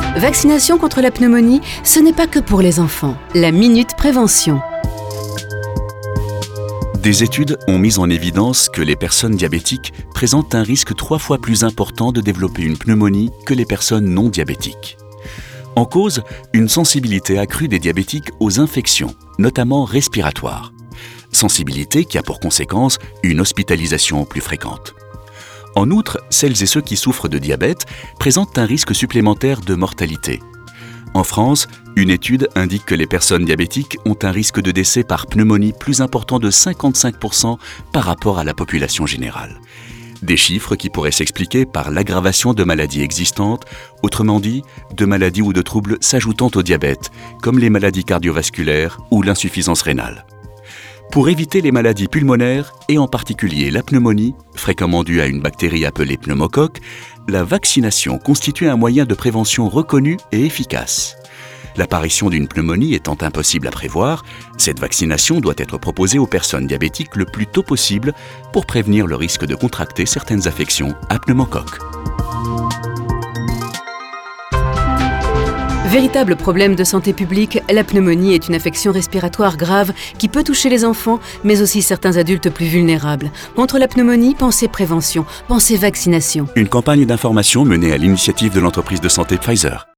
Vaccination contre la pneumonie, ce n'est pas que pour les enfants. La Minute Prévention. Des études ont mis en évidence que les personnes diabétiques présentent un risque 3 fois plus important de développer une pneumonie que les personnes non diabétiques. En cause, une sensibilité accrue des diabétiques aux infections, notamment respiratoires. Sensibilité qui a pour conséquence une hospitalisation plus fréquente. En outre, celles et ceux qui souffrent de diabète présentent un risque supplémentaire de mortalité. En France, une étude indique que les personnes diabétiques ont un risque de décès par pneumonie plus important de 55% par rapport à la population générale. Des chiffres qui pourraient s'expliquer par l'aggravation de maladies existantes, autrement dit, de maladies ou de troubles s'ajoutant au diabète, comme les maladies cardiovasculaires ou l'insuffisance rénale. Pour éviter les maladies pulmonaires, et en particulier la pneumonie, fréquemment due à une bactérie appelée pneumocoque, la vaccination constitue un moyen de prévention reconnu et efficace. L'apparition d'une pneumonie étant impossible à prévoir, cette vaccination doit être proposée aux personnes diabétiques le plus tôt possible pour prévenir le risque de contracter certaines affections à pneumocoque. Véritable problème de santé publique, la pneumonie est une affection respiratoire grave qui peut toucher les enfants, mais aussi certains adultes plus vulnérables. Contre la pneumonie, pensez prévention, pensez vaccination. Une campagne d'information menée à l'initiative de l'entreprise de santé Pfizer.